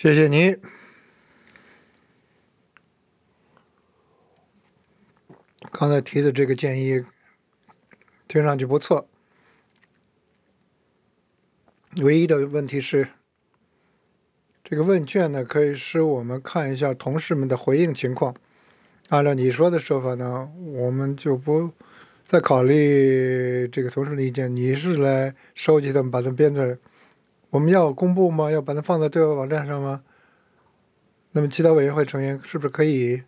谢谢你。刚才提的这个建议听上去不错，唯一的问题是，这个问卷呢可以使我们看一下同事们的回应情况。按照你说的说法呢，我们就不再考虑这个同事的意见，你是来收集他们，把它们编出来。我们要公布吗？要把它放在对外网站上吗？那么其他委员会成员是不是可以